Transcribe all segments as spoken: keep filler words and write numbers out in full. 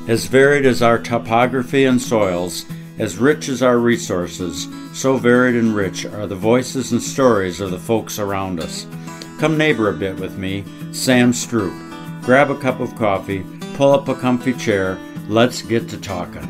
As varied as our topography and soils, as rich as our resources, so varied and rich are the voices and stories of the folks around us. Come neighbor a bit with me, Sam Stroop. Grab a cup of coffee, pull up a comfy chair, let's get to talking.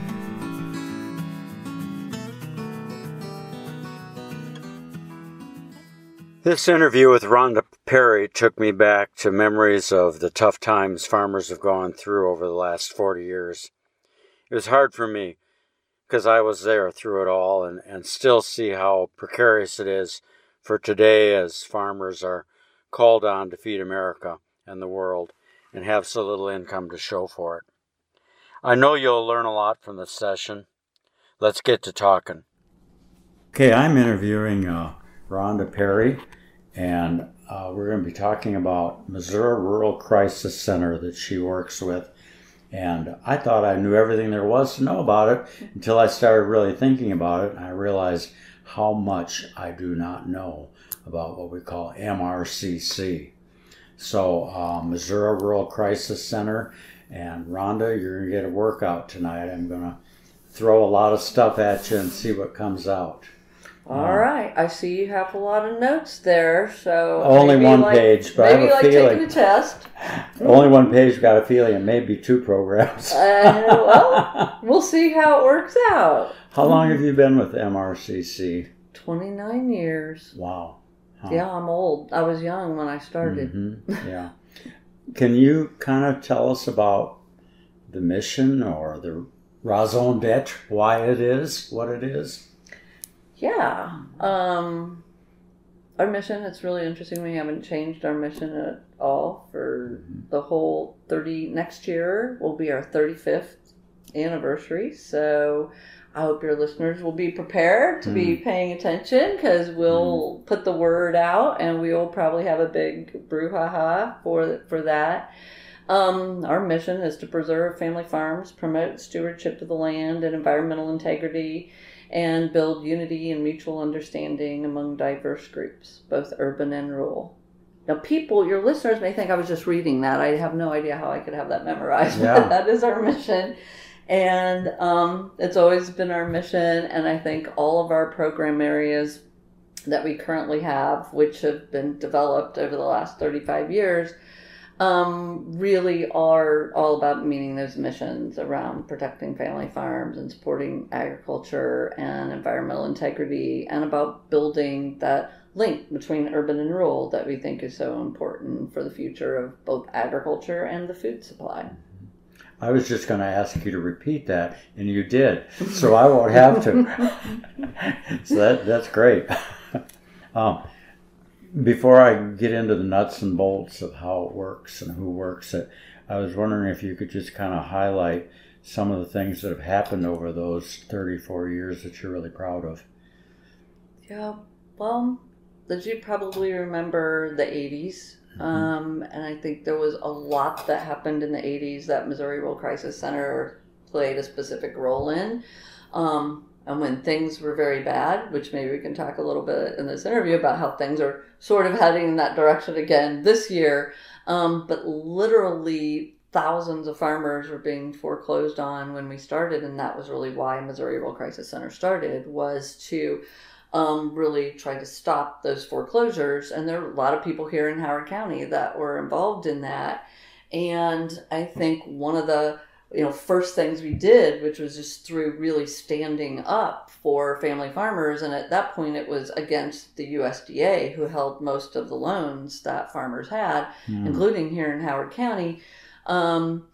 This interview with Rhonda Perry took me back to memories of the tough times farmers have gone through over the last forty years. It was hard for me because I was there through it all and, and still see how precarious it is for today as farmers are called on to feed America and the world and have so little income to show for it. I know you'll learn a lot from this session. Let's get to talking. Okay, I'm interviewing uh, Rhonda Perry, and uh, we're going to be talking about Missouri Rural Crisis Center that she works with. And I thought I knew everything there was to know about it until I started really thinking about it, and I realized how much I do not know about what we call M R C C. So, uh, Missouri Rural Crisis Center, and Rhonda, you're going to get a workout tonight. I'm going to throw a lot of stuff at you and see what comes out. All um, right. I see you have a lot of notes there, so only one like, page, but maybe I have a like feeling taking a test. Only one page, got a feeling it may be two programs. uh, well, we'll see how it works out. How long have you been with M R C C? twenty-nine years. Wow. Huh. Yeah, I'm old. I was young when I started. Mm-hmm. Yeah. Can you kind of tell us about the mission or the raison d'etre, why it is what it is? Yeah. Um, our mission, it's really interesting. We haven't changed our mission at all for mm-hmm. the whole thirty, next year will be our thirty-fifth anniversary. So I hope your listeners will be prepared to mm. be paying attention, because we'll mm. put the word out and we will probably have a big brouhaha for, for that. Um, our mission is to preserve family farms, promote stewardship of the land and environmental integrity, and build unity and mutual understanding among diverse groups, both urban and rural. Now, people, your listeners may think I was just reading that. I have no idea how I could have that memorized. Yeah. But that is our mission. And um, it's always been our mission. And I think all of our program areas that we currently have, which have been developed over the last thirty-five years, um, really are all about meeting those missions around protecting family farms and supporting agriculture and environmental integrity, and about building that link between urban and rural that we think is so important for the future of both agriculture and the food supply. I was just going to ask you to repeat that, and you did, so I won't have to. So that that's great. um, Before I get into the nuts and bolts of how it works and who works it, I was wondering if you could just kind of highlight some of the things that have happened over those thirty-four years that you're really proud of. Yeah, well, as you probably remember, the eighties. Mm-hmm. Um, and I think there was a lot that happened in the eighties that Missouri Rural Crisis Center played a specific role in. Um, And when things were very bad, which maybe we can talk a little bit in this interview about how things are sort of heading in that direction again this year. Um, but literally thousands of farmers were being foreclosed on when we started. And that was really why Missouri Rural Crisis Center started, was to um, really try to stop those foreclosures. And there are a lot of people here in Howard County that were involved in that. And I think one of the you know, first things we did, which was just through really standing up for family farmers. And at that point, it was against the U S D A, who held most of the loans that farmers had, mm. including here in Howard County. Um,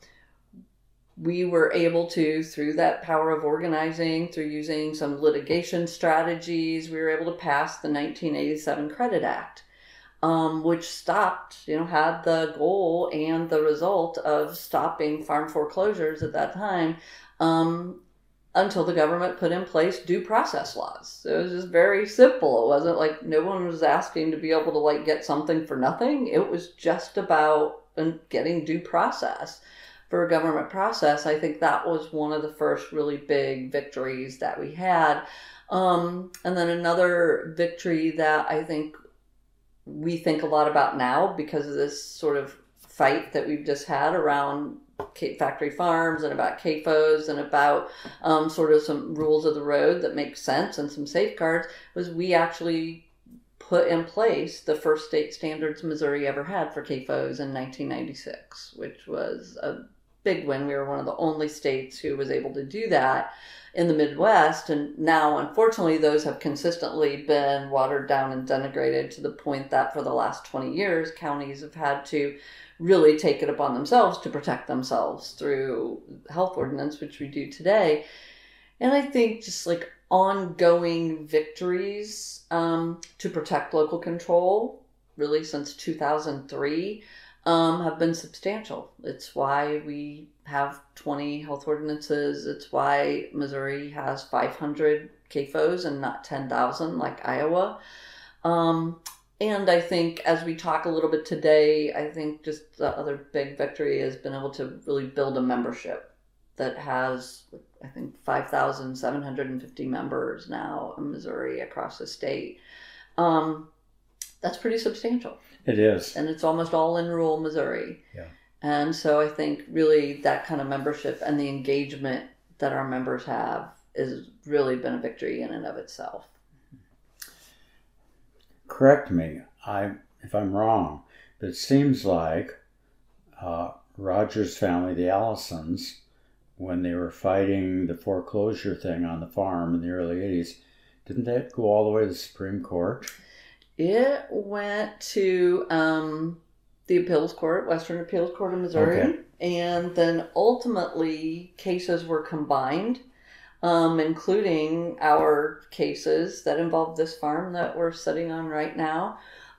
we were able to, through that power of organizing, through using some litigation strategies, we were able to pass the nineteen eighty-seven Credit Act. Um, which stopped, you know, had the goal and the result of stopping farm foreclosures at that time, um, until the government put in place due process laws. It was just very simple. It wasn't like no one was asking to be able to like get something for nothing. It was just about getting due process for a government process. I think that was one of the first really big victories that we had. Um, and then another victory that I think we think a lot about now, because of this sort of fight that we've just had around factory farms and about C A F Os and about um, sort of some rules of the road that make sense and some safeguards, was we actually put in place the first state standards Missouri ever had for C A F Os in nineteen ninety-six, which was a big win. We were one of the only states who was able to do that in the Midwest. And now, unfortunately, those have consistently been watered down and denigrated to the point that for the last twenty years, counties have had to really take it upon themselves to protect themselves through health ordinance, which we do today. And I think just like ongoing victories um, to protect local control, really since two thousand three, um, have been substantial. It's why we have twenty health ordinances. It's why Missouri has five hundred C A F Os and not ten thousand like Iowa. Um, and I think as we talk a little bit today, I think just the other big victory has been able to really build a membership that has, I think, five thousand seven hundred fifty members now in Missouri across the state. Um, that's pretty substantial. It is. And it's almost all in rural Missouri. Yeah. And so I think really that kind of membership and the engagement that our members have has really been a victory in and of itself. Correct me I if I'm wrong, but it seems like uh, Rogers family, the Allisons, when they were fighting the foreclosure thing on the farm in the early eighties, didn't that go all the way to the Supreme Court? It went to um, the appeals court, Western Appeals Court of Missouri, okay. And then ultimately cases were combined, um, including our cases that involved this farm that we're sitting on right now,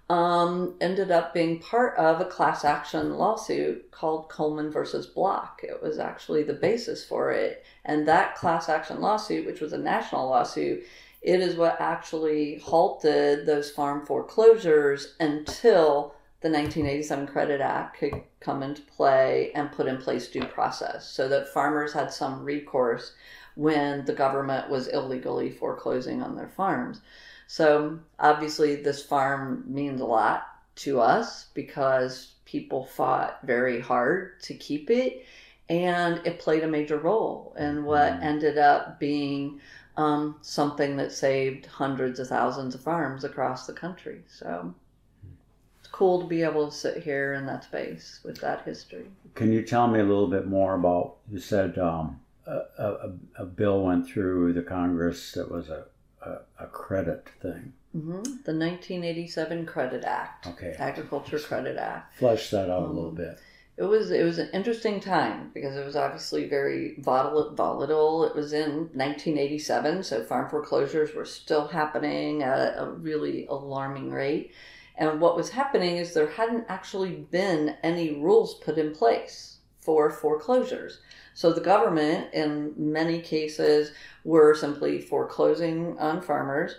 um, ended up being part of a class action lawsuit called Coleman versus Block. It was actually the basis for it. And that class action lawsuit, which was a national lawsuit, it is what actually halted those farm foreclosures until the nineteen eighty-seven Credit Act could come into play and put in place due process so that farmers had some recourse when the government was illegally foreclosing on their farms. So obviously this farm means a lot to us because people fought very hard to keep it, and it played a major role in what ended up being Um, something that saved hundreds of thousands of farms across the country. So it's cool to be able to sit here in that space with that history. Can you tell me a little bit more about, you said um, a, a, a bill went through the Congress that was a, a, a credit thing. Mm-hmm. The nineteen eighty-seven Credit Act. Okay. Agriculture Credit Act. Flesh that out um, a little bit. It was it was an interesting time because it was obviously very volatile. It was in nineteen eighty-seven, so farm foreclosures were still happening at a really alarming rate. And what was happening is there hadn't actually been any rules put in place for foreclosures. So the government, in many cases, were simply foreclosing on farmers.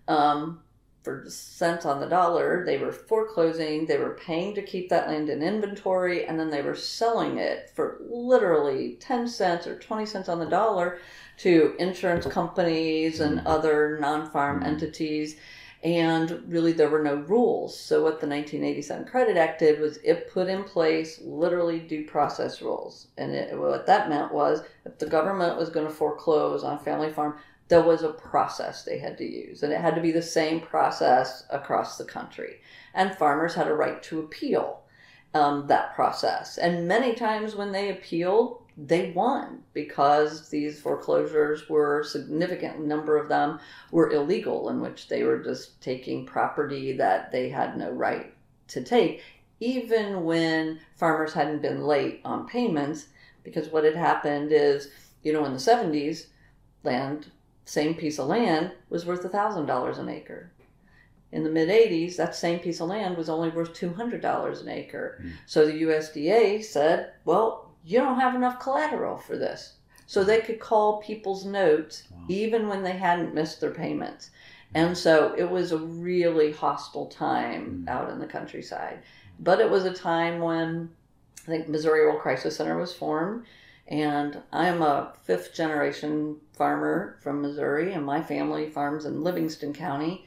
Um, For cents on the dollar, they were foreclosing, they were paying to keep that land in inventory, and then they were selling it for literally ten cents or twenty cents on the dollar to insurance companies and other non-farm entities. And really there were no rules. So what the nineteen eighty-seven Credit Act did was it put in place literally due process rules. And it, what that meant was if the government was going to foreclose on a family farm, there was a process they had to use, and it had to be the same process across the country. And farmers had a right to appeal um, that process. And many times when they appealed, they won because these foreclosures were, a significant number of them were illegal, in which they were just taking property that they had no right to take, even when farmers hadn't been late on payments. Because what had happened is, you know, in the seventies, land... same piece of land was worth one thousand dollars an acre. In the mid-eighties, that same piece of land was only worth two hundred dollars an acre. Mm. So the U S D A said, well, you don't have enough collateral for this. So they could call people's notes wow. even when they hadn't missed their payments. And so it was a really hostile time mm. out in the countryside. But it was a time when I think Missouri Rural Crisis Center was formed. And I'm a fifth generation farmer from Missouri, and my family farms in Livingston County.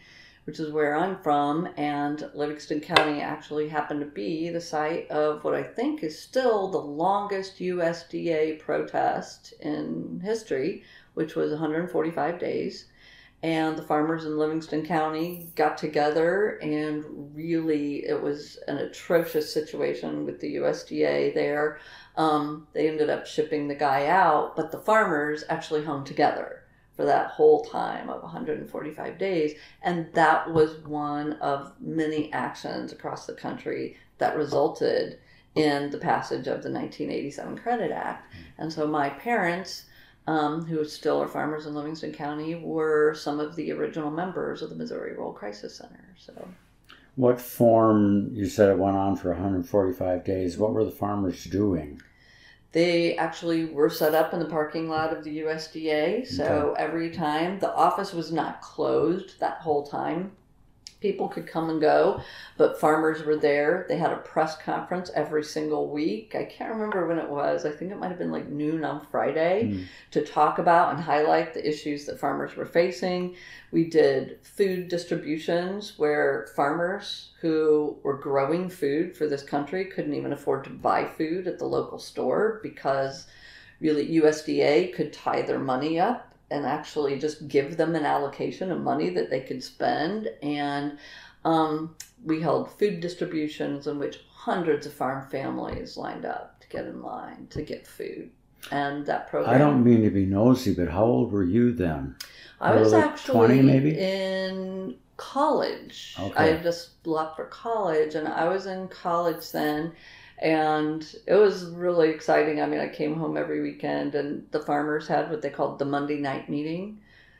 which is where I'm from, and Livingston County actually happened to be the site of what I think is still the longest U S D A protest in history, which was one hundred forty-five days. And the farmers in Livingston County got together, and really it was an atrocious situation with the U S D A there. Um, they ended up shipping the guy out, but the farmers actually hung together for that whole time of one hundred forty-five days. And that was one of many actions across the country that resulted in the passage of the nineteen eighty-seven Credit Act. And so my parents, um, who still are farmers in Livingston County, were some of the original members of the Missouri Rural Crisis Center. So, what form, you said it went on for one hundred forty-five days, what were the farmers doing? They actually were set up in the parking lot of the U S D A. So okay. Every time, the office was not closed that whole time. People could come and go, but farmers were there. They had a press conference every single week. I can't remember when it was. I think it might have been like noon on Friday mm. to talk about and highlight the issues that farmers were facing. We did food distributions where farmers who were growing food for this country couldn't even afford to buy food at the local store because really U S D A could tie their money up and actually just give them an allocation of money that they could spend. And um, we held food distributions in which hundreds of farm families lined up to get in line to get food. And that program... I don't mean to be nosy, but how old were you then? I was like actually twenty maybe? In college. Okay. I had just left for college, and I was in college then. And it was really exciting. I mean, I came home every weekend, and the farmers had what they called the Monday night meeting.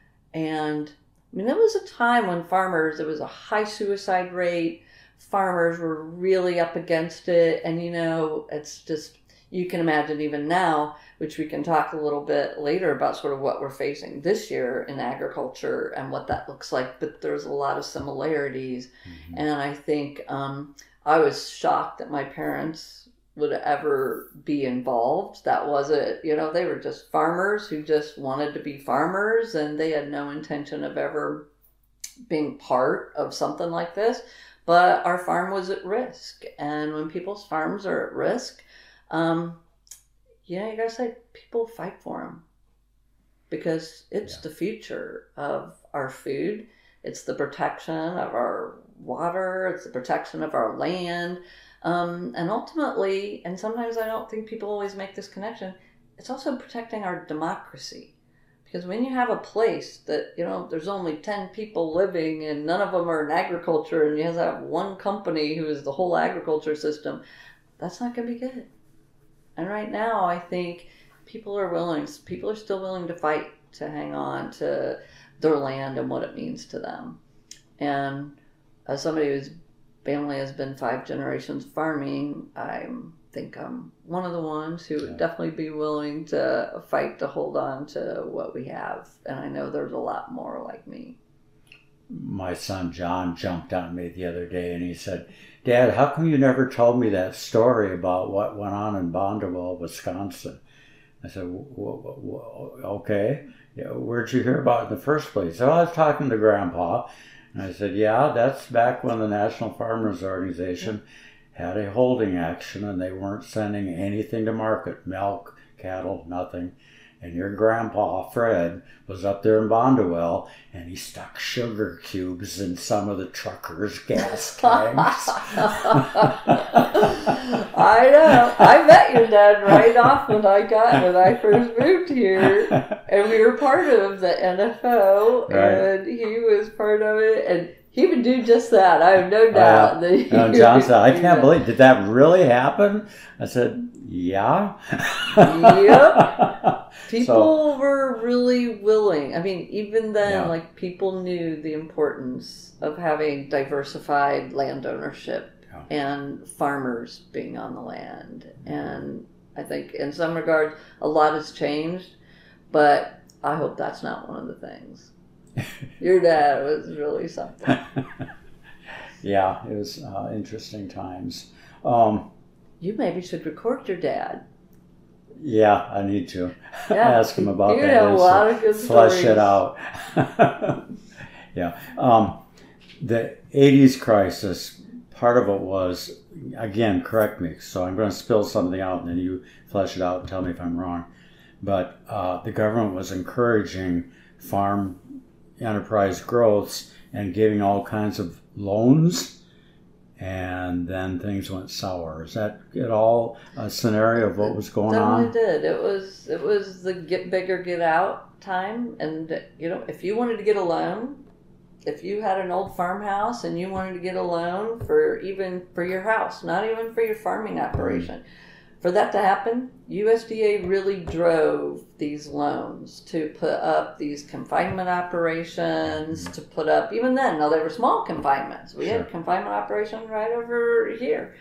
And I mean, it was a time when farmers, there was a high suicide rate. Farmers were really up against it. And, you know, it's just, you can imagine even now, which we can talk a little bit later about sort of what we're facing this year in agriculture and what that looks like. But there's a lot of similarities. Mm-hmm. And I think... Um, I was shocked that my parents would ever be involved. That wasn't, you know, they were just farmers who just wanted to be farmers, and they had no intention of ever being part of something like this. But our farm was at risk. And when people's farms are at risk, um, you know, you gotta say people fight for them because it's yeah. the future of our food. It's the protection of our water. It's the protection of our land. Um, and ultimately, and sometimes I don't think people always make this connection, it's also protecting our democracy. Because when you have a place that, you know, there's only ten people living and none of them are in agriculture, and you have one company who is the whole agriculture system, that's not going to be good. And right now, I think people are willing, people are still willing to fight to hang on to their land and what it means to them. And as somebody whose family has been five generations farming, I think I'm one of the ones who would definitely be willing to fight to hold on to what we have. And I know there's a lot more like me. My son John jumped on me the other day and he said, "Dad, how come you never told me that story about what went on in Bondwell, Wisconsin?" I said, "Okay. Yeah, where'd you hear about it in the first place?" So I was talking to Grandpa, and I said, "Yeah, that's back when the National Farmers Organization had a holding action, and they weren't sending anything to market, milk, cattle, nothing. And your grandpa, Fred, was up there in Bondwell, and he stuck sugar cubes in some of the truckers' gas tanks." I know. I met your dad right off when I got when I first moved here, and we were part of the N F O, right. And he was part of it, and he would do just that. I have no doubt. Uh, that he no, John said, "I can't that. believe, did that really happen?" I said, "Yeah." Yep. People so, were really willing. I mean, even then, yeah. like, people knew the importance of having diversified land ownership yeah. and farmers being on the land. And I think in some regard, a lot has changed, but I hope that's not one of the things. Your dad was really something. Yeah, it was uh, interesting times. Um, you maybe should record your dad. Yeah, I need to Yeah. ask him about you that. Know a lot of good flesh stories. it out. Yeah. Um, the eighties crisis, part of it was, again, correct me, so I'm going to spill something out and then you flesh it out and tell me if I'm wrong. But uh, the government was encouraging farm enterprise growths and giving all kinds of loans, and then things went sour. Is that at all a scenario of what was going Definitely on? did. It was it was the get bigger, get out time, and you know, if you wanted to get a loan, if you had an old farmhouse and you wanted to get a loan for even for your house, not even for your farming operation, for that to happen, U S D A really drove these loans to put up these confinement operations, to put up, even then, now they were small confinements. We Sure. had confinement operation right over here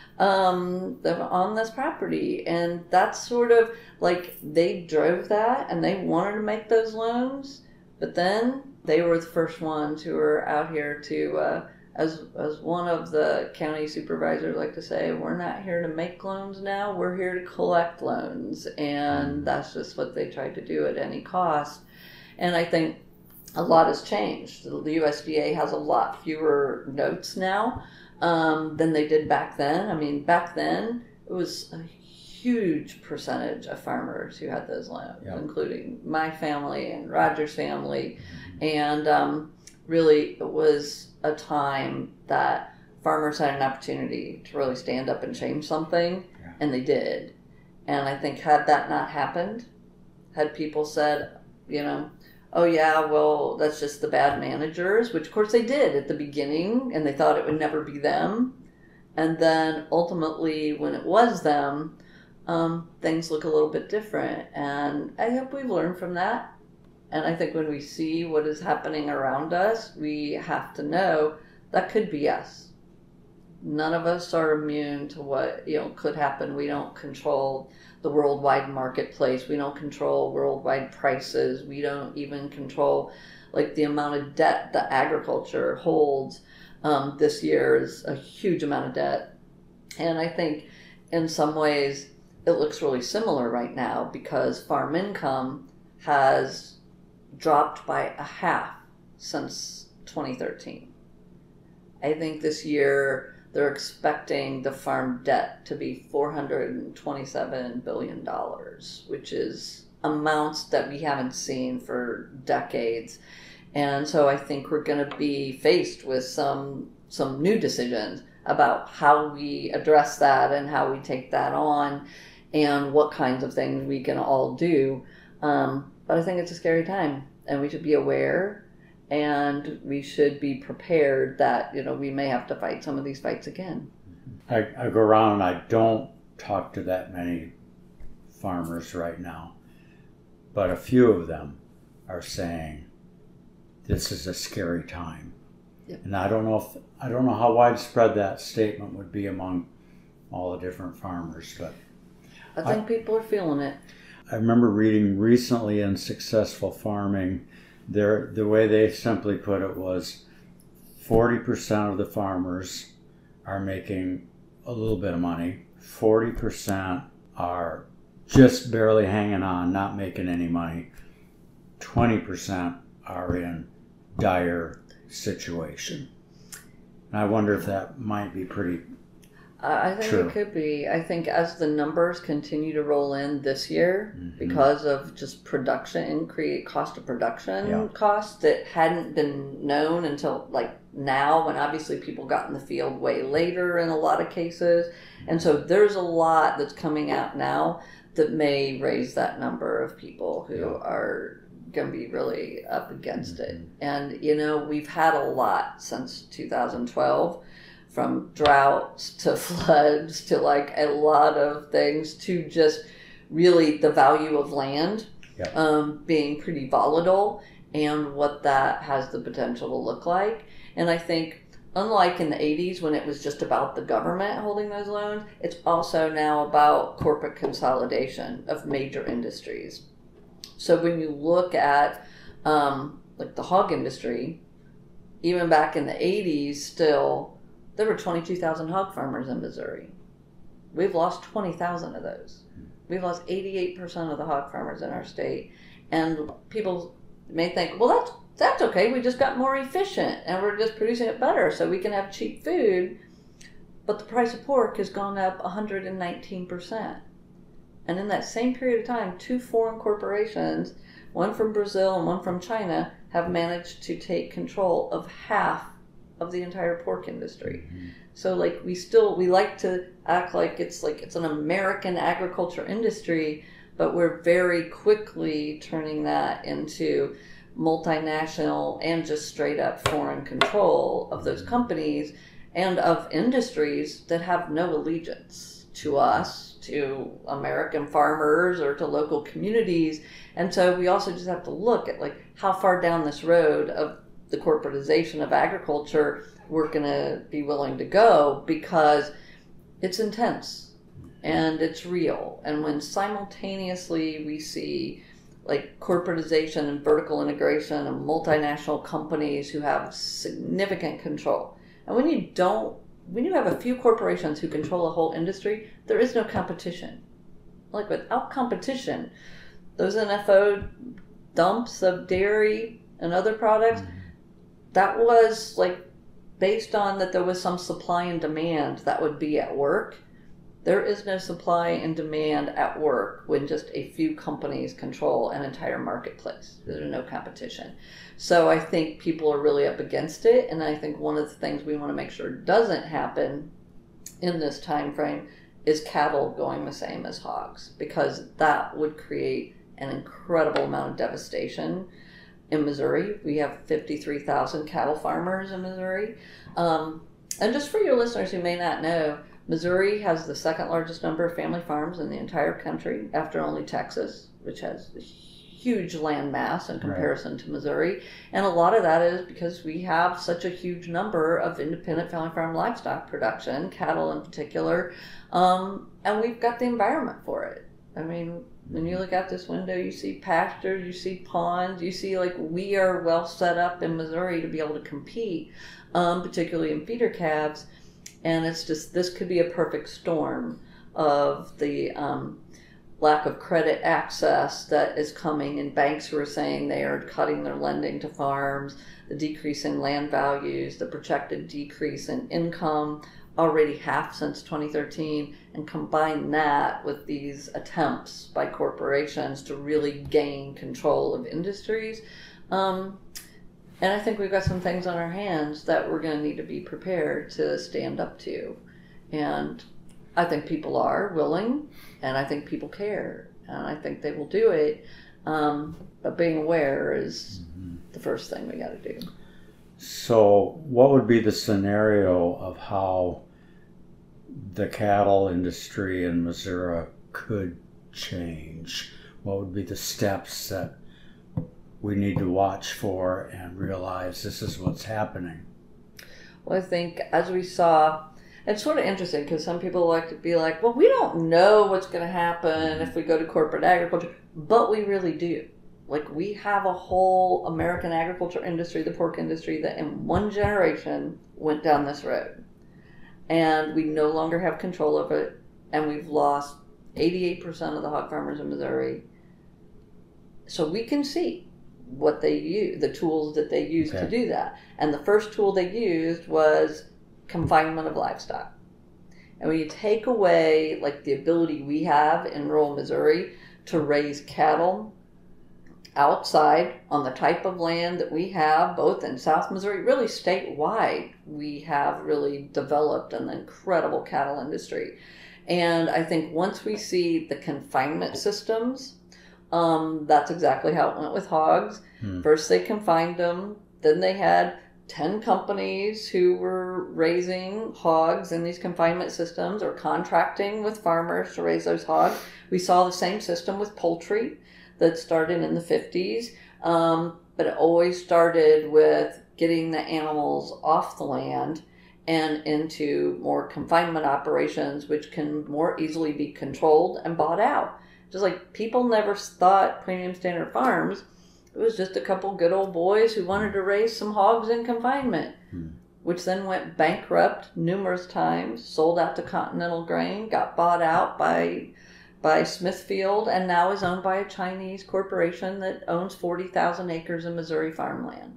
um, on this property. And that's sort of like they drove that and they wanted to make those loans, but then they were the first ones who were out here to, uh, as as one of the county supervisors like to say, we're not here to make loans now, we're here to collect loans. And that's just what they tried to do at any cost. And I think a lot has changed. The U S D A has a lot fewer notes now um, than they did back then. I mean, back then, it was a huge percentage of farmers who had those loans, Yep. including my family and Roger's family. And um, really, it was a time that farmers had an opportunity to really stand up and change something, Yeah. and they did. And I think had that not happened, had people said, you know, oh yeah, well, that's just the bad managers, which of course they did at the beginning, and they thought it would never be them. And then ultimately, when it was them, um, things look a little bit different. And I hope we've learned from that. And I think when we see what is happening around us, we have to know that could be us. None of us are immune to what, you know, could happen. We don't control the worldwide marketplace. We don't control worldwide prices. We don't even control like the amount of debt that agriculture holds. Um, this year is a huge amount of debt. And I think in some ways it looks really similar right now because farm income has dropped by a half since twenty thirteen. I think this year they're expecting the farm debt to be four hundred twenty-seven billion dollars, which is amounts that we haven't seen for decades. And so I think we're going to be faced with some some new decisions about how we address that and how we take that on and what kinds of things we can all do. Um, but I think it's a scary time, and we should be aware, and we should be prepared that, you know, we may have to fight some of these fights again. I, I go around and I don't talk to that many farmers right now, but a few of them are saying this is a scary time. Yep. And I don't know if I don't know how widespread that statement would be among all the different farmers, but I think I, people are feeling it. I remember reading recently in Successful Farming, there the way they simply put it was forty percent of the farmers are making a little bit of money, forty percent are just barely hanging on, not making any money, twenty percent are in dire situation. And I wonder if that might be pretty I think True. It could be. I think as the numbers continue to roll in this year, mm-hmm. because of just production increase, cost of production yeah. costs that hadn't been known until like now, when obviously people got in the field way later in a lot of cases. And so there's a lot that's coming out now that may raise that number of people who yeah. are going to be really up against mm-hmm. it. And, you know, we've had a lot since two thousand twelve. From droughts to floods to like a lot of things to just really the value of land yeah. um, being pretty volatile and what that has the potential to look like. And I think unlike in the eighties when it was just about the government holding those loans, it's also now about corporate consolidation of major industries. So when you look at um, like the hog industry, even back in the eighties still, there were twenty-two thousand hog farmers in Missouri. We've lost twenty thousand of those. We've lost eighty-eight percent of the hog farmers in our state. And people may think, well, that's That's okay. We just got more efficient and we're just producing it better so we can have cheap food. But the price of pork has gone up one hundred nineteen percent. And in that same period of time, two foreign corporations, one from Brazil and one from China, have managed to take control of half of the entire pork industry. Mm-hmm. So like we still, we like to act like it's like it's an American agriculture industry, but we're very quickly turning that into multinational and just straight up foreign control of those companies and of industries that have no allegiance to us, to American farmers or to local communities. And so we also just have to look at like how far down this road of the corporatization of agriculture we're going to be willing to go, because it's intense and it's real. And when simultaneously we see like corporatization and vertical integration and multinational companies who have significant control, and when you don't, when you have a few corporations who control a whole industry, there is no competition. Like without competition, those N F O dumps of dairy and other products, mm-hmm. that was like based on that there was some supply and demand that would be at work. There is no supply and demand at work when just a few companies control an entire marketplace. There's no competition. So I think people are really up against it, and I think one of the things we want to make sure doesn't happen in this time frame is cattle going the same as hogs, because that would create an incredible amount of devastation. In Missouri, we have fifty-three thousand cattle farmers in Missouri. Um, and just for your listeners who may not know, Missouri has the second largest number of family farms in the entire country, after only Texas, which has a huge land mass in comparison right. to Missouri. And a lot of that is because we have such a huge number of independent family farm livestock production, cattle in particular, um, and we've got the environment for it. I mean, when you look out this window, you see pastures, you see ponds, you see like we are well set up in Missouri to be able to compete, um, particularly in feeder calves. And it's just, this could be a perfect storm of the um, lack of credit access that is coming, and banks who are saying they are cutting their lending to farms, the decrease in land values, the projected decrease in income, already half since twenty thirteen, and combine that with these attempts by corporations to really gain control of industries. Um, and I think we've got some things on our hands that we're going to need to be prepared to stand up to. And I think people are willing, and I think people care, and I think they will do it. Um, but being aware is mm-hmm. the first thing we got to do. So what would be the scenario of how the cattle industry in Missouri could change? What would be the steps that we need to watch for and realize this is what's happening? Well, I think as we saw, it's sort of interesting because some people like to be like, well, we don't know what's going to happen if we go to corporate agriculture, but we really do. Like, we have a whole American agriculture industry, the pork industry, that in one generation went down this road. And we no longer have control of it. And we've lost eighty-eight percent of the hog farmers in Missouri. So we can see what they use, the tools that they use okay. to do that. And the first tool they used was confinement of livestock. And when you take away, like, the ability we have in rural Missouri to raise cattle outside on the type of land that we have, both in South Missouri, really statewide, we have really developed an incredible cattle industry. And I think once we see the confinement systems, um, that's exactly how it went with hogs. Hmm. First they confined them, then they had ten companies who were raising hogs in these confinement systems or contracting with farmers to raise those hogs. We saw the same system with poultry that started in the fifties, um, but it always started with getting the animals off the land and into more confinement operations, which can more easily be controlled and bought out. Just like people never thought Premium Standard Farms, it was just a couple good old boys who wanted to raise some hogs in confinement, hmm. which then went bankrupt numerous times, sold out to Continental Grain, got bought out by by Smithfield and now is owned by a Chinese corporation that owns forty thousand acres of Missouri farmland.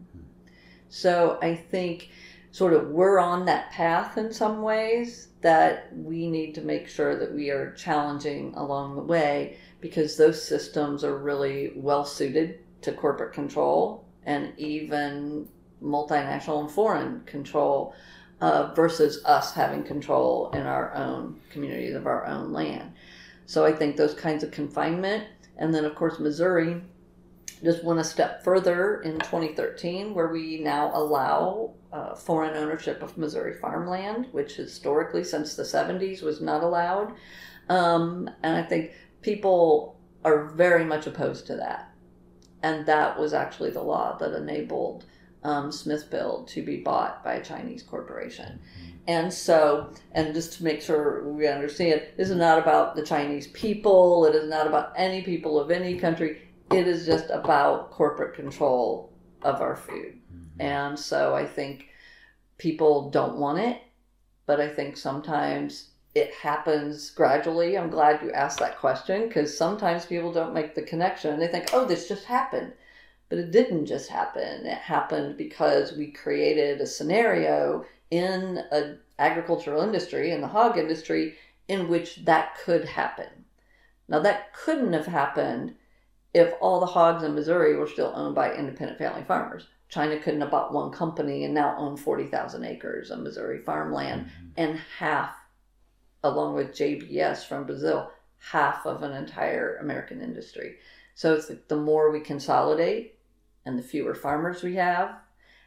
So I think sort of we're on that path in some ways that we need to make sure that we are challenging along the way, because those systems are really well suited to corporate control and even multinational and foreign control uh, versus us having control in our own communities of our own land. So I think those kinds of confinement, and then of course Missouri just went a step further in twenty thirteen, where we now allow uh, foreign ownership of Missouri farmland, which historically since the seventies was not allowed. Um, and I think people are very much opposed to that. And that was actually the law that enabled um, Smithfield to be bought by a Chinese corporation. And so, and just to make sure we understand, this is not about the Chinese people. It is not about any people of any country. It is just about corporate control of our food. Mm-hmm. And so I think people don't want it, but I think sometimes it happens gradually. I'm glad you asked that question, because sometimes people don't make the connection. They think, oh, this just happened. But it didn't just happen. It happened because we created a scenario in an agricultural industry, in the hog industry, in which that could happen. Now, that couldn't have happened if all the hogs in Missouri were still owned by independent family farmers. China couldn't have bought one company and now own forty thousand acres of Missouri farmland, mm-hmm. and half, along with J B S from Brazil, half of an entire American industry. So it's like the more we consolidate and the fewer farmers we have,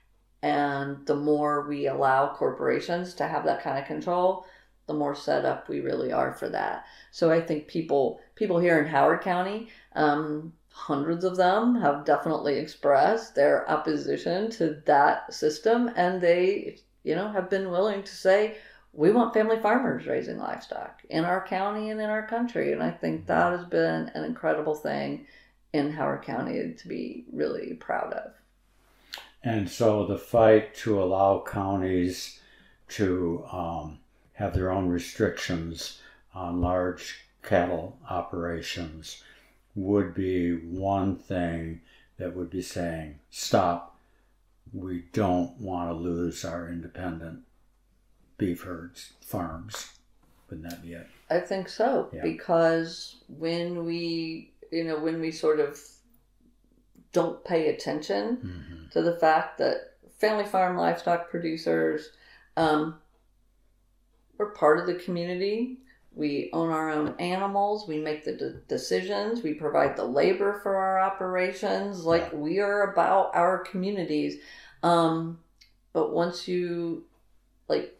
and the more we allow corporations to have that kind of control, the more set up we really are for that. So I think people people here in Howard County, um, hundreds of them have definitely expressed their opposition to that system, and they, you know, have been willing to say, we want family farmers raising livestock in our county and in our country. And I think that has been an incredible thing in Howard County to be really proud of. And so the fight to allow counties to um, have their own restrictions on large cattle operations would be one thing that would be saying, stop, we don't want to lose our independent beef herds, farms. Wouldn't that be it? I think so, yeah. Because when we, you know, when we sort of don't pay attention mm-hmm. to the fact that family farm livestock producers, um, we're part of the community. We own our own animals. We make the de- decisions. We provide the labor for our operations. Like, yeah. we are about our communities. Um, but once you, like,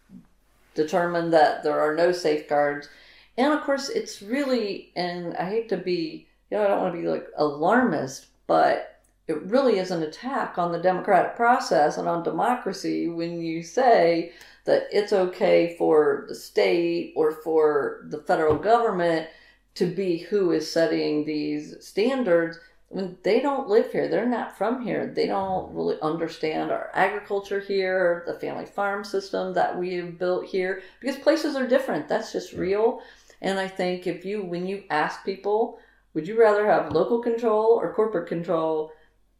determine that there are no safeguards, and of course it's really, and I hate to be, you know, I don't want to be like alarmist, but it really is an attack on the democratic process and on democracy when you say that it's okay for the state or for the federal government to be who is setting these standards when they don't live here. They're not from here. They don't really understand our agriculture here, the family farm system that we have built here, because places are different. That's just real. And I think if you, when you ask people, would you rather have local control or corporate control?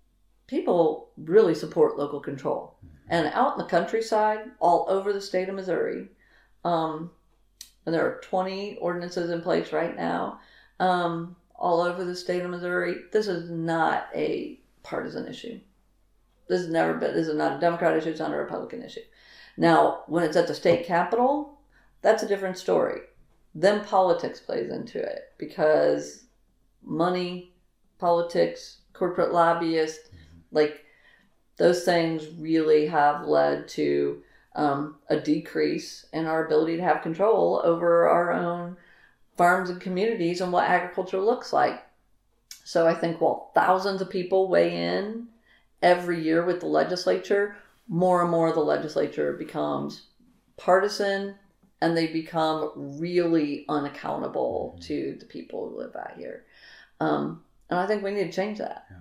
People really support local control. And out in the countryside, all over the state of Missouri, um, and there are twenty ordinances in place right now, um, all over the state of Missouri, this is not a partisan issue. This has never been, this is not a Democrat issue, it's not a Republican issue. Now, when it's at the state capitol, that's a different story. Then politics plays into it, because money, politics, corporate lobbyists, like, those things really have led to um, a decrease in our ability to have control over our own farms and communities and what agriculture looks like. So I think while thousands of people weigh in every year with the legislature, more and more the legislature becomes partisan, and they become really unaccountable to the people who live out here. Um, and I think we need to change that. Yeah.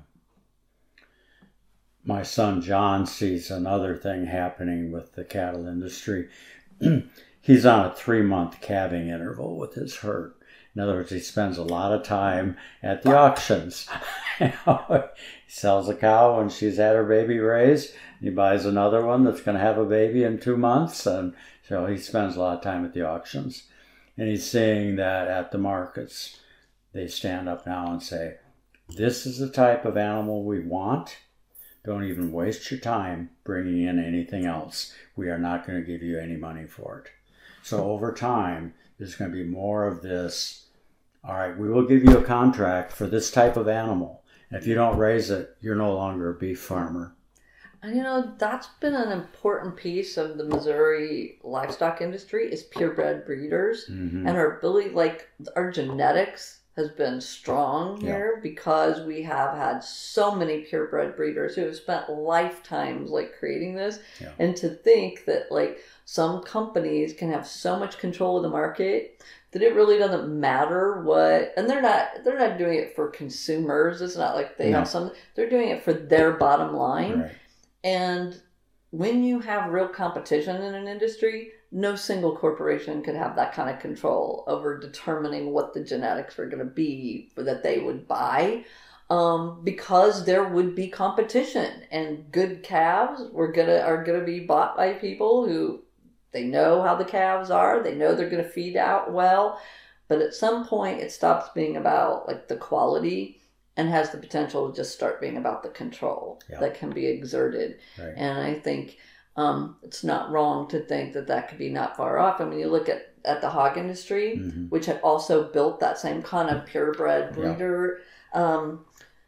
My son John sees another thing happening with the cattle industry. He's on a three-month calving interval with his herd. In other words, he spends a lot of time at the auctions. You know, he sells a cow when she's had her baby raised. He buys another one that's going to have a baby in two months. And so he spends a lot of time at the auctions. And he's seeing that at the markets, they stand up now and say, this is the type of animal we want. Don't even waste your time bringing in anything else. We are not going to give you any money for it. So over time, there's going to be more of this. All right, we will give you a contract for this type of animal. If you don't raise it, you're no longer a beef farmer. And you know, that's been an important piece of the Missouri livestock industry is purebred breeders. Mm-hmm. And our ability, like our genetics has been strong here yeah. because we have had so many purebred breeders who have spent lifetimes like creating this. Yeah. And to think that like some companies can have so much control of the market that it really doesn't matter what, and they're not they're not doing it for consumers. It's not like they no. have some, they're doing it for their bottom line. Right. And when you have real competition in an industry, no single corporation could have that kind of control over determining what the genetics were going to be that they would buy, um, because there would be competition, and good calves were gonna are gonna be bought by people who they know how the calves are, they know they're going to feed out well, but at some point it stops being about like the quality and has the potential to just start being about the control yeah. that can be exerted. Right. And I think um, it's not wrong to think that that could be not far off. I mean, you look at, at the hog industry, mm-hmm. which had also built that same kind of purebred breeder yeah. um,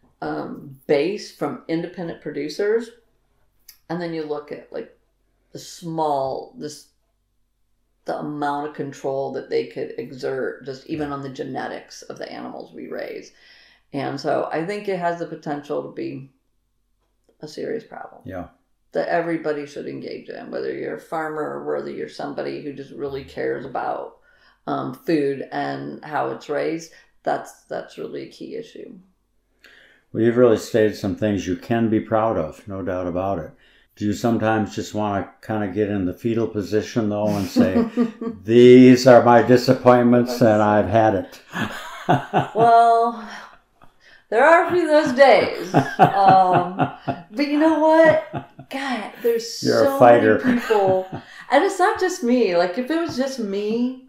um, base from independent producers. And then you look at like the small, this the amount of control that they could exert just even on the genetics of the animals we raise. And so I think it has the potential to be a serious problem. Yeah. That everybody should engage in, whether you're a farmer or whether you're somebody who just really cares about um, food and how it's raised. That's that's really a key issue. Well, you've really stated some things you can be proud of, no doubt about it. Do you sometimes just want to kind of get in the fetal position, though, and say, these are my disappointments and I've had it? Well, there are a few of those days. Um, but you know what? God, there's You're so many people. And it's not just me. Like, if it was just me,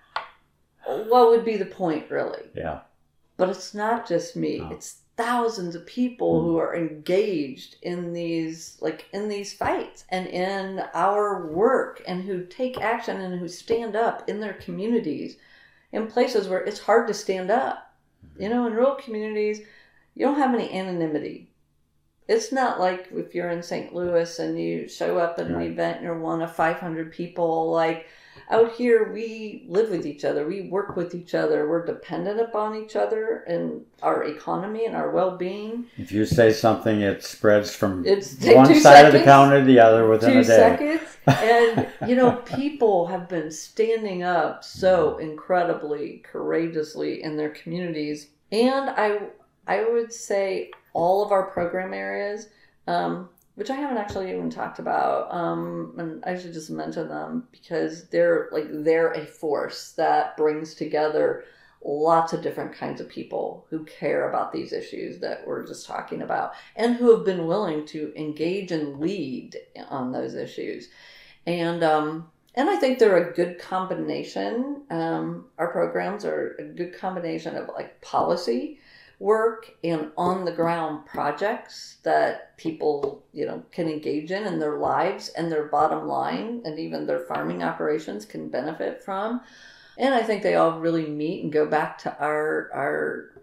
what would be the point, really? Yeah. But it's not just me. No. It's thousands of people mm. who are engaged in these like in these fights and in our work, and who take action and who stand up in their communities in places where it's hard to stand up. Mm-hmm. You know, in rural communities, you don't have any anonymity. It's not like if you're in Saint Louis and you show up at an right. event and you're one of five hundred people. Like out here, we live with each other. We work with each other. We're dependent upon each other and our economy and our well-being. If you say something, it spreads from it's one side seconds, of the counter to the other within two a day. seconds. And, you know, people have been standing up so incredibly courageously in their communities. And I, I would say all of our program areas, um, which I haven't actually even talked about, um, and I should just mention them because they're like they're a force that brings together lots of different kinds of people who care about these issues that we're just talking about, and who have been willing to engage and lead on those issues, and um, and I think they're a good combination. Um, our programs are a good combination of like policy work and on the ground projects that people, you know, can engage in in their lives, and their bottom line and even their farming operations can benefit from. And I think they all really meet and go back to our our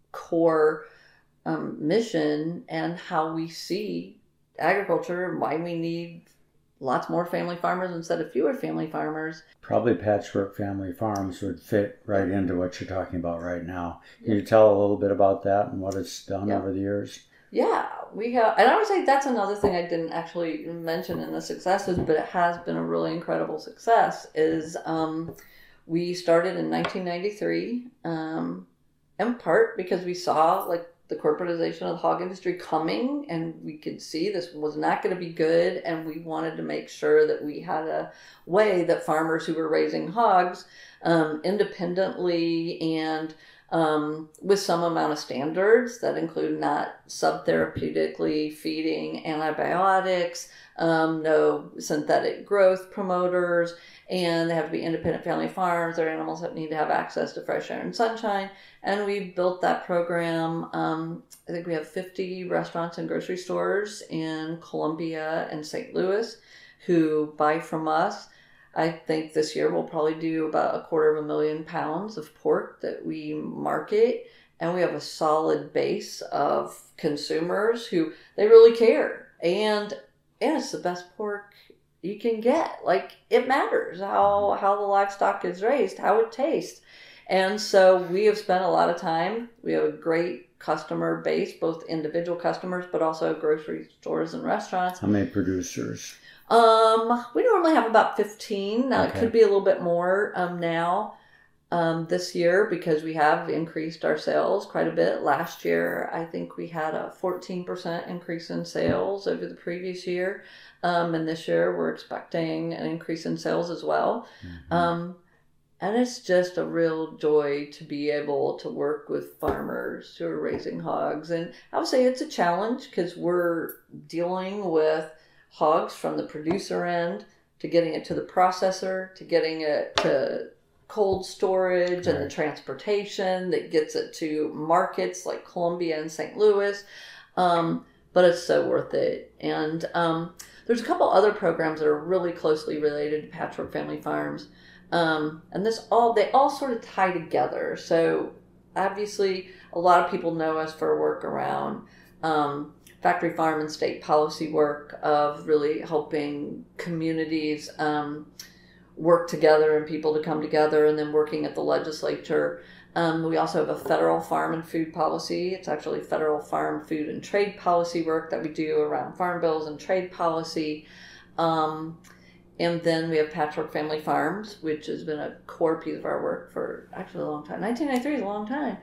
core um, mission and how we see agriculture and why we need lots more family farmers instead of fewer family farmers. Probably patchwork family farms would fit right into what you're talking about right now. Can you tell a little bit about that and what it's done yeah. over the years? Yeah, we have, and I would say that's another thing I didn't actually mention in the successes, but it has been a really incredible success, is um, we started in nineteen ninety-three, um, in part because we saw like the corporatization of the hog industry coming, and we could see this was not going to be good, and we wanted to make sure that we had a way that farmers who were raising hogs um, independently and um, with some amount of standards that include not subtherapeutically feeding antibiotics, um, no synthetic growth promoters, and they have to be independent family farms. Their animals have, need to have access to fresh air and sunshine. And we built that program. Um, I think we have fifty restaurants and grocery stores in Columbia and Saint Louis who buy from us. I think this year we'll probably do about a quarter of a million pounds of pork that we market. And we have a solid base of consumers who, they really care. And, and it's the best pork you can get. Like, it matters how how the livestock is raised, how it tastes. And so we have spent a lot of time. We have a great customer base, both individual customers, but also grocery stores and restaurants. How many producers? Um, we normally have about fifteen. Now, Okay. it could be a little bit more um, now um, this year because we have increased our sales quite a bit. Last year, I think we had a fourteen percent increase in sales over the previous year. Um, and this year, we're expecting an increase in sales as well. Mm-hmm. Um, and it's just a real joy to be able to work with farmers who are raising hogs. And I would say it's a challenge because we're dealing with hogs from the producer end to getting it to the processor, to getting it to cold storage and the Right. transportation that gets it to markets like Columbia and Saint Louis. Um, but it's so worth it. And um, there's a couple other programs that are really closely related to Patchwork Family Farms. Um, and this all, they all sort of tie together. So obviously a lot of people know us for work around um, factory farm and state policy work of really helping communities um, work together and people to come together, and then working at the legislature. Um, we also have a federal farm and food policy. It's actually federal farm, food, and trade policy work that we do around farm bills and trade policy. Um, and then we have Patchwork Family Farms, which has been a core piece of our work for actually a long time. nineteen ninety-three is a long time.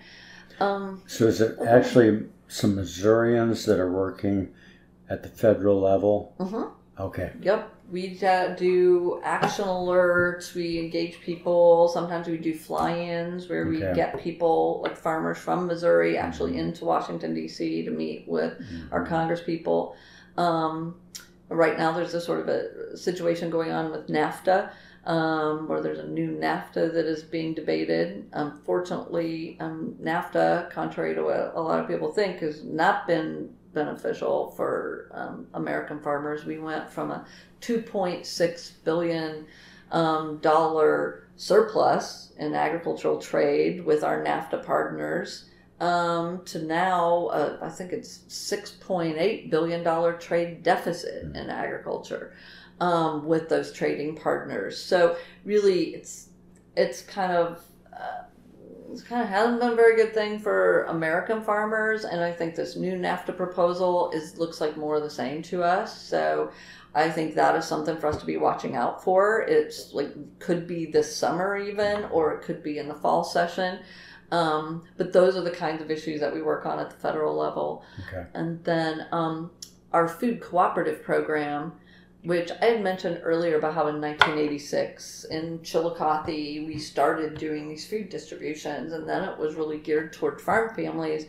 Um, So is it actually some Missourians that are working at the federal level? mhm. Okay. Yep. We uh, do action alerts. We engage people. Sometimes we do fly-ins where we Okay. get people, like farmers from Missouri, actually Mhm. into Washington, D C to meet with Mhm. our Congress people. Um, right now there's a sort of a situation going on with NAFTA, um, where there's a new NAFTA that is being debated. Unfortunately, um, NAFTA, contrary to what a lot of people think, has not been beneficial for um, American farmers. We went from a two point six billion um, dollar surplus in agricultural trade with our NAFTA partners um, to now, uh, I think it's six point eight billion dollars trade deficit in agriculture um, with those trading partners. So really, it's it's kind of uh, It kind of hasn't been a very good thing for American farmers, and I think this new NAFTA proposal is looks like more of the same to us. So I think that is something for us to be watching out for. It's like could be this summer even, or it could be in the fall session. Um, but those are the kinds of issues that we work on at the federal level. Okay. And then um, our food cooperative program, which I had mentioned earlier about how in nineteen eighty-six in Chillicothe we started doing these food distributions, and then it was really geared toward farm families.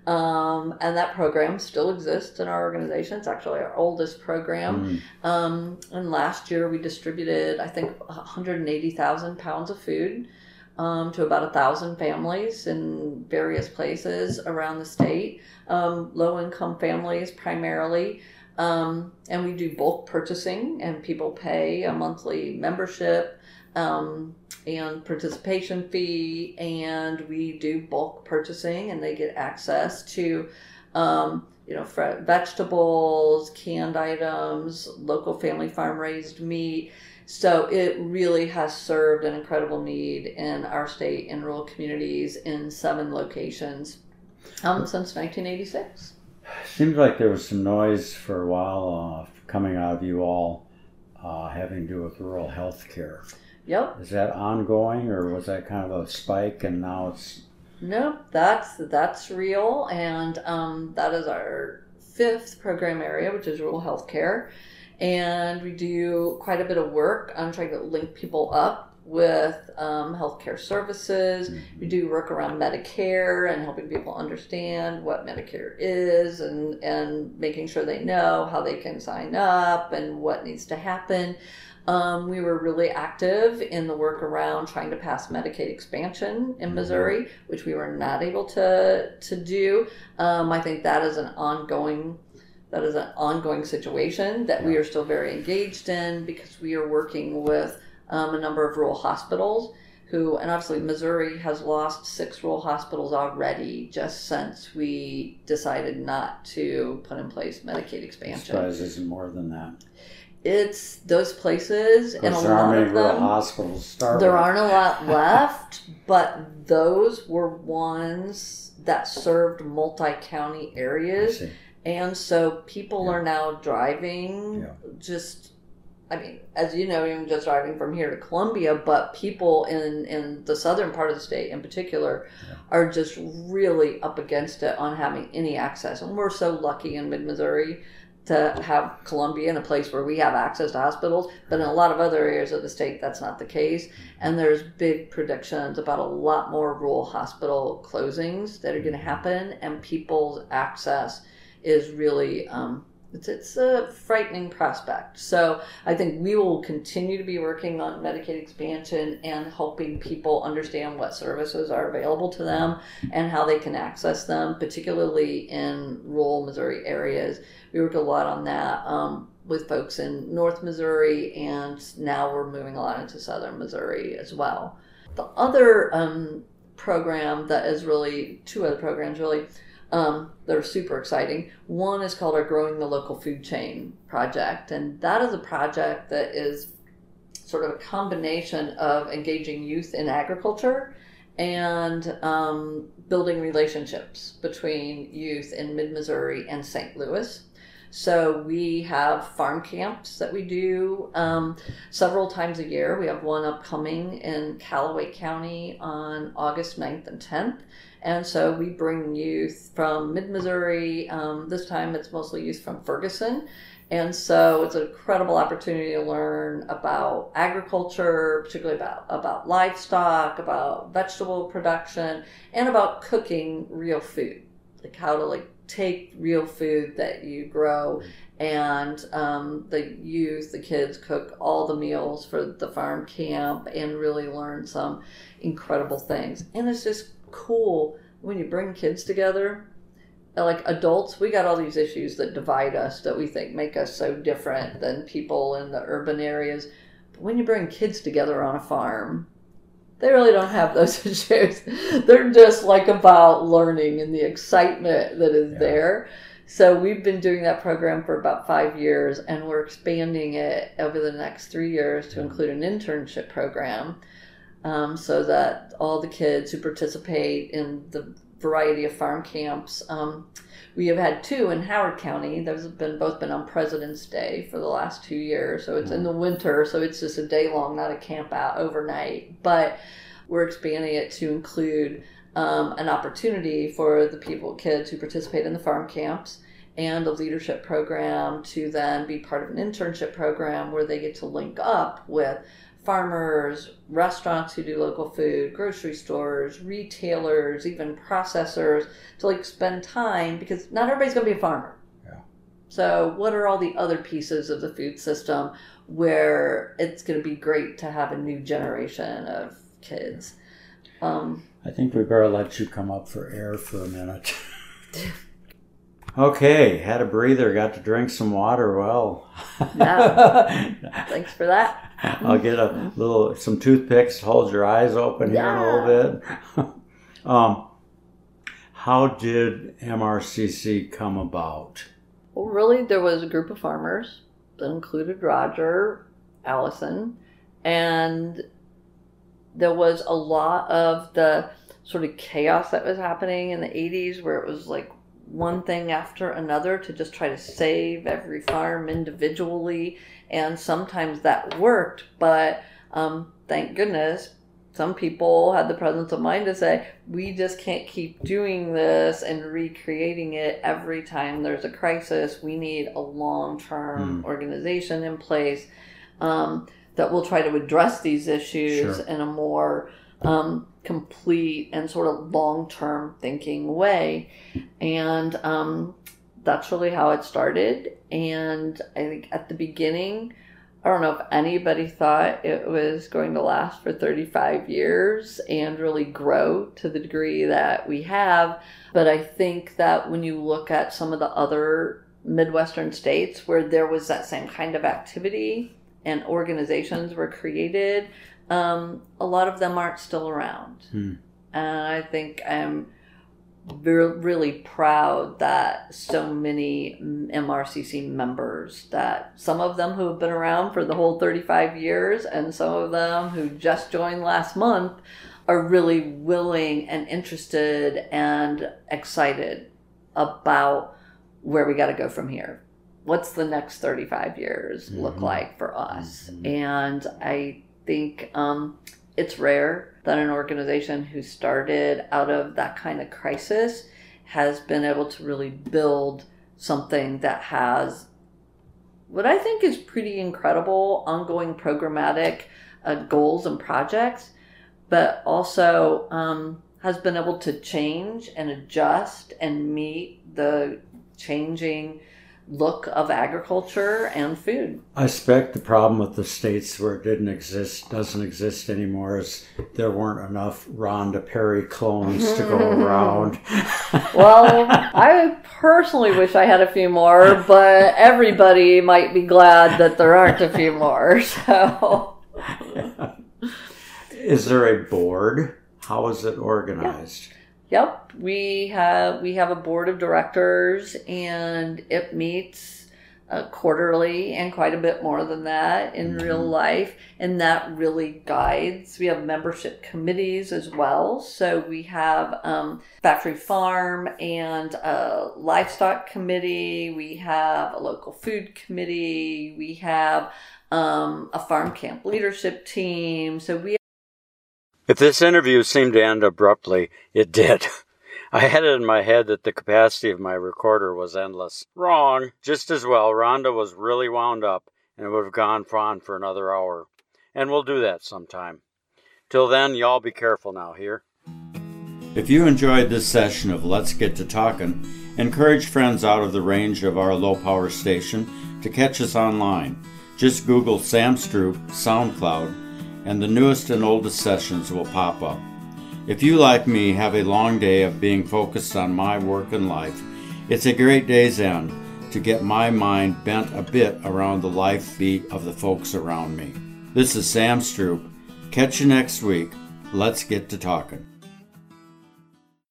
Um, and that program still exists in our organization. It's actually our oldest program. Mm. Um, and last year we distributed, I think, one hundred eighty thousand pounds of food um, to about one thousand families in various places around the state, um, low-income families primarily. Um, and we do bulk purchasing, and people pay a monthly membership um, and participation fee, and we do bulk purchasing, and they get access to um, you know fre- vegetables, canned items, local family farm raised meat. So it really has served an incredible need in our state in rural communities in seven locations um, since nineteen eighty-six. Seems like there was some noise for a while uh, coming out of you all uh, having to do with rural health care. Yep. Is that ongoing, or was that kind of a spike and now it's Nope, that's that's real, and um, that is our fifth program area, which is rural healthcare, and we do quite a bit of work on trying to link people up with um, healthcare services. Mm-hmm. We do work around Medicare and helping people understand what Medicare is, and and making sure they know how they can sign up and what needs to happen. Um, we were really active in the work around trying to pass Medicaid expansion in Missouri, which we were not able to to do. Um, I think that is an ongoing that is an ongoing situation that we are still very engaged in, because we are working with um, a number of rural hospitals who, and obviously Missouri has lost six rural hospitals already just since we decided not to put in place Medicaid expansion. I suppose it's more than that. It's those places, and a lot of them, hospitals start there with. aren't a lot left, but those were ones that served multi-county areas, and so people yeah. are now driving yeah. just, I mean, as you know, even just driving from here to Columbia, but people in, in the southern part of the state in particular yeah. are just really up against it on having any access, and we're so lucky in mid-Missouri to have Columbia in a place where we have access to hospitals, but in a lot of other areas of the state, that's not the case. And there's big predictions about a lot more rural hospital closings that are going to happen, and people's access is really, um, it's, it's a frightening prospect. So I think we will continue to be working on Medicaid expansion and helping people understand what services are available to them and how they can access them, particularly in rural Missouri areas. We work a lot on that um, with folks in North Missouri, and now we're moving a lot into Southern Missouri as well. The other um, program that is really, two other programs really, um, that are super exciting. One is called our Growing the Local Food Chain project, and that is a project that is sort of a combination of engaging youth in agriculture and um, building relationships between youth in mid-Missouri and Saint Louis. So we have farm camps that we do um, several times a year. We have one upcoming in Callaway County on August ninth and tenth. And so we bring youth from mid-Missouri. Um, this time it's mostly youth from Ferguson. And so it's an incredible opportunity to learn about agriculture, particularly about, about livestock, about vegetable production, and about cooking real food, like how to like take real food that you grow, and um, the youth, the kids cook all the meals for the farm camp and really learn some incredible things. And it's just cool when you bring kids together. Like adults, we got all these issues that divide us, that we think make us so different than people in the urban areas. But when you bring kids together on a farm, they really don't have those issues. They're just like about learning and the excitement that is yeah. there. So we've been doing that program for about five years, and we're expanding it over the next three years to include an internship program, um, so that all the kids who participate in the variety of farm camps, um, we have had two in Howard County. Those have been both been on President's Day for the last two years. So it's in the winter, so it's just a day long, not a camp out overnight. But we're expanding it to include um, an opportunity for the people, kids who participate in the farm camps, and a leadership program to then be part of an internship program where they get to link up with farmers, restaurants who do local food, grocery stores, retailers, even processors, to like spend time, because not everybody's going to be a farmer. Yeah. So what are all the other pieces of the food system where it's going to be great to have a new generation of kids? Um, I think we better let you come up for air for a minute. Okay, had a breather, got to drink some water. Well, yeah. Thanks for that. I'll get a little, some toothpicks, hold your eyes open yeah. here a little bit. um, how did M R C C come about? Well, really, there was a group of farmers that included Roger, Allison, and there was a lot of the sort of chaos that was happening in the eighties, where it was like one thing after another to just try to save every farm individually, and sometimes that worked, but um, thank goodness some people had the presence of mind to say, we just can't keep doing this and recreating it every time there's a crisis. We need a long-term mm. organization in place um, that will try to address these issues sure. in a more um, complete and sort of long-term thinking way. And um, that's really how it started. And I think at the beginning, I don't know if anybody thought it was going to last for thirty-five years and really grow to the degree that we have. But I think that when you look at some of the other Midwestern states where there was that same kind of activity and organizations were created, um, a lot of them aren't still around. Hmm. And I think I'm really proud that so many M R C C members, that some of them who have been around for the whole thirty-five years and some of them who just joined last month, are really willing and interested and excited about where we got to go from here. What's the next thirty-five years mm-hmm. look like for us? Mm-hmm. And I think um, it's rare that an organization who started out of that kind of crisis has been able to really build something that has what I think is pretty incredible ongoing programmatic uh, goals and projects, but also um, has been able to change and adjust and meet the changing look of agriculture and food. I suspect the problem with the states where it didn't exist, doesn't exist anymore, is there weren't enough Rhonda Perry clones to go around. Well, I personally wish I had a few more, but everybody might be glad that there aren't a few more. So, is there a board? How is it organized? Yeah. Yep, we have we have a board of directors, and it meets uh, quarterly and quite a bit more than that in mm-hmm. real life, and that really guides. We have membership committees as well, so we have um, Factory Farm and a livestock committee. We have a local food committee. We have um, a farm camp leadership team. So we. If this interview seemed to end abruptly, it did. I had it in my head that the capacity of my recorder was endless. Wrong. Just as well, Rhonda was really wound up, and it would have gone on for another hour. And we'll do that sometime. Till then, y'all be careful now here. If you enjoyed this session of Let's Get to Talkin', encourage friends out of the range of our low-power station to catch us online. Just Google Sam Stroop, SoundCloud, and the newest and oldest sessions will pop up. If you, like me, have a long day of being focused on my work and life, it's a great day's end to get my mind bent a bit around the life beat of the folks around me. This is Sam Stroop. Catch you next week. Let's get to talking.